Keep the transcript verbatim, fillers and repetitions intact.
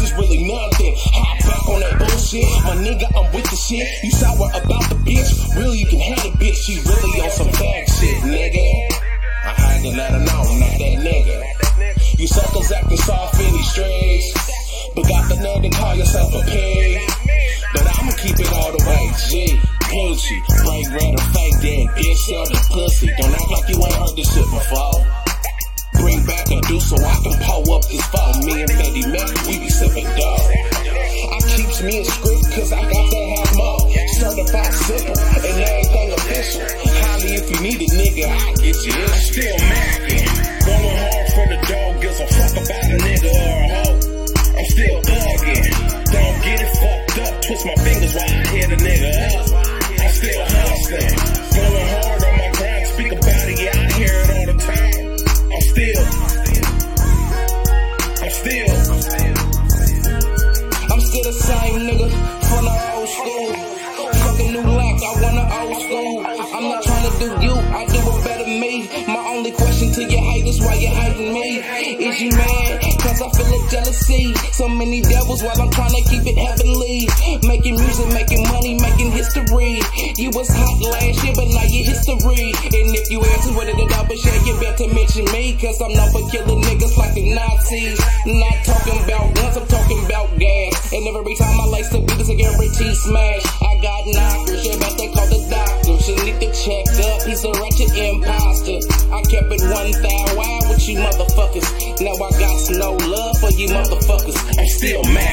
is really nothing. Hop back on that bullshit. My nigga, I'm with the shit. You sour about the bitch. Really, you can have the bitch. She really on some bag shit, nigga. I had to let her know I'm not that nigga. You suckers acting soft in these streets, but got the nerve to call yourself a pig. But I'ma keep it all the way, G. Gucci, break red or fake, then bitch, sell the pussy. Don't act like you ain't heard this shit before. Bring back a deuce so I can pull up this phone. Me and Fendi Mac, we be sipping dope. I keeps me a script cause I got to have more. Certified simple and everything official. Highly if you need it, nigga, I'll get you in. Still macking, going hard for the dog. Gives a fuck about a nigga or a hoe. I'm still thugging, don't get it fucked up. Twist my fingers while I hit a nigga up. I'm still hustling, going hard on my grind. Speak about it, yeah, I hear it all the time. I'm still, I'm still, I'm still the same nigga from the old school. Fucking new lack, I want an old school. I'm not trying to do you, I do it better me. My only question to your haters, why you hating me? Is you mad? Cause I feel a jealousy. So many devils while I'm trying to keep it heavenly. Making music, making money, making history. You was hot last year, but now you're history. And if you answer with it, I'll be sure you better mention me. Cause I'm known for killing niggas like the Nazis. Not talking about guns, I'm talking about gas. And every time I lace the beat, it's a guarantee smash. I got knockers, yeah, but they call the doctor. She need to check up, he's a wretched imposter. I kept it one thou wild with you motherfuckers. Now I got no love for you motherfuckers. I'm still mad.